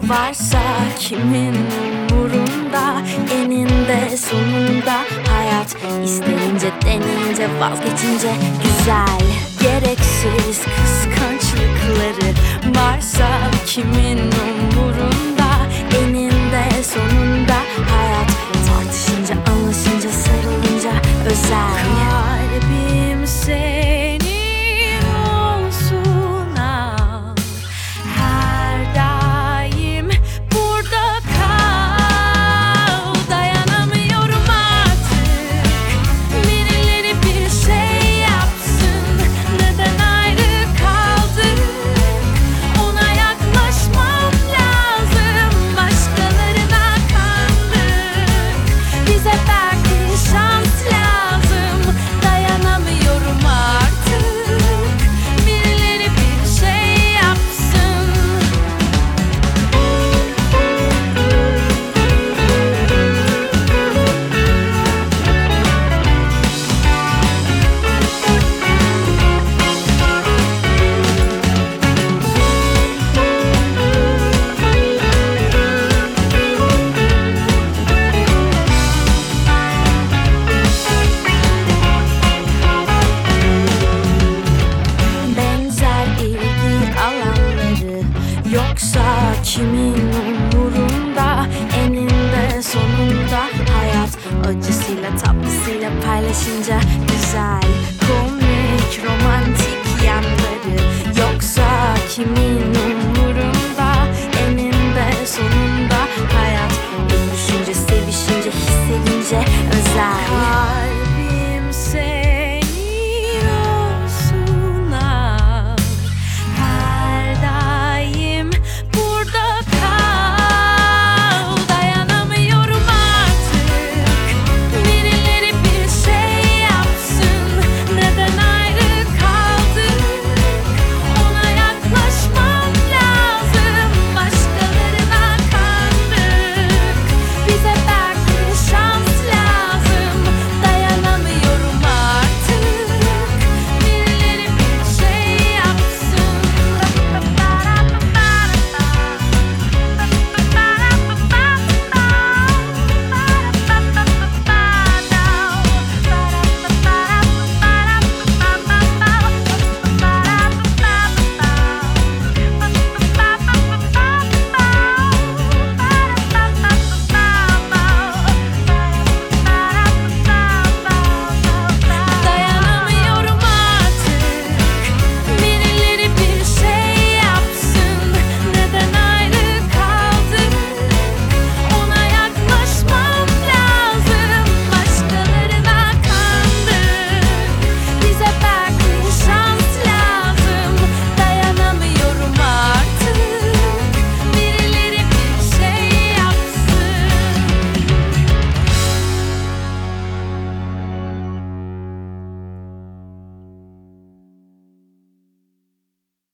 varsa kimin umurunda? Eninde sonunda hayat, isteyince deneyince vazgeçince güzel. Gereksiz kıskançlıkları varsa kimin umurunda? Eninde sonunda hayat, tartışınca anlaşınca sarılınca özel. Kalbim senin olsun al, her daim burada kal. Dayanamıyorum artık, birileri bir şey yapsın. Neden ayrı kaldık? Ona yaklaşmam lazım, başkalarına kandık. Bize belki şans lazım. Dayanamıyorum artık, birileri bir şey yapsın. Benzer ilgi alanları yoksa kimin umurunda? Eninde sonunda hayat, acısıyla tatlısıyla paylaşınca güzel.